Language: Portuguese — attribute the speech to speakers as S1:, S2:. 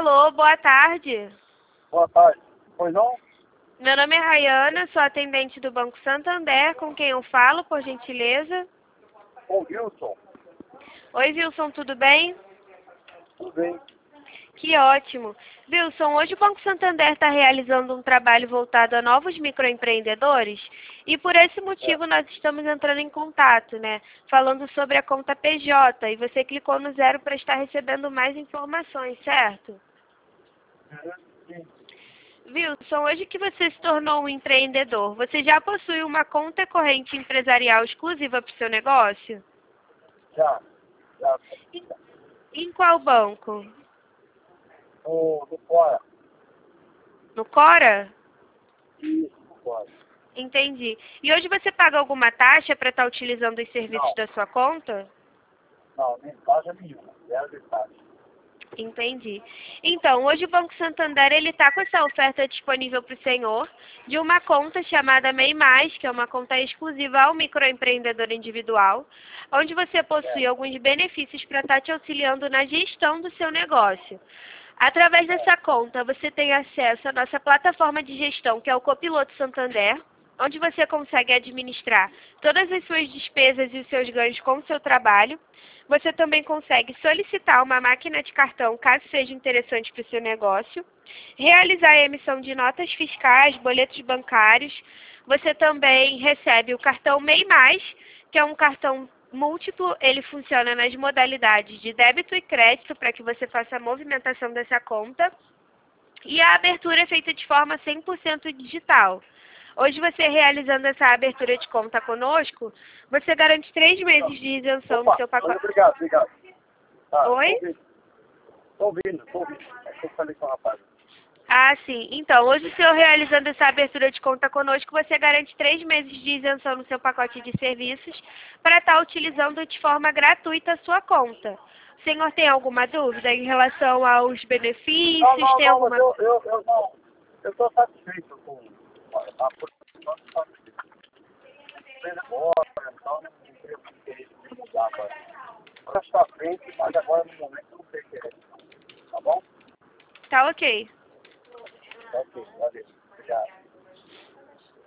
S1: Alô, boa tarde.
S2: Boa tarde. Pois não?
S1: Meu nome é Rayana, sou atendente do Banco Santander, com quem eu falo, por gentileza.
S2: Ô, Wilson.
S1: Oi, Wilson, tudo bem?
S2: Tudo bem?
S1: Que ótimo. Wilson, hoje o Banco Santander está realizando um trabalho voltado a novos microempreendedores e por esse motivo nós estamos entrando em contato, né? Falando sobre a conta PJ e você clicou no 0 para estar recebendo mais informações, certo?
S2: Sim.
S1: Wilson, hoje que você se tornou um empreendedor, você já possui uma conta corrente empresarial exclusiva para o seu negócio?
S2: Já.
S1: Em qual banco?
S2: No fora.
S1: No Cora?
S2: Isso, no fora.
S1: Entendi. E hoje você paga alguma taxa para estar utilizando os serviços
S2: Não.
S1: da sua conta?
S2: Não, nem taxa nenhuma. Zero de taxa.
S1: Entendi. Então, hoje o Banco Santander ele está com essa oferta disponível para o senhor de uma conta chamada MEI+, que é uma conta exclusiva ao microempreendedor individual, onde você possui alguns benefícios para estar te auxiliando na gestão do seu negócio. Através dessa conta, você tem acesso à nossa plataforma de gestão, que é o Copiloto Santander, onde você consegue administrar todas as suas despesas e os seus ganhos com o seu trabalho. Você também consegue solicitar uma máquina de cartão, caso seja interessante para o seu negócio, realizar a emissão de notas fiscais, boletos bancários. Você também recebe o cartão MEI+, que é um cartão múltiplo, ele funciona nas modalidades de débito e crédito para que você faça a movimentação dessa conta. E a abertura é feita de forma 100% digital. Hoje você realizando essa abertura de conta conosco, você garante 3 meses de isenção no
S2: Opa,
S1: seu pacote.
S2: obrigado. Tá,
S1: Oi?
S2: tô ouvindo. É que eu falei com o rapaz.
S1: Ah, sim. Então, hoje o senhor realizando essa abertura de conta conosco, você garante 3 meses de isenção no seu pacote de serviços para estar utilizando de forma gratuita a sua conta. O senhor tem alguma dúvida em relação aos benefícios?
S2: Não,
S1: Tem
S2: mas
S1: alguma...
S2: eu não. Eu tô satisfeito com a produção. Fez agora, então não tenho interesse de mudar agora. Agora está à frente, mas agora no momento eu não tenho interesse. Tá bom?
S1: Tá ok.
S2: Ok, valeu. Obrigado.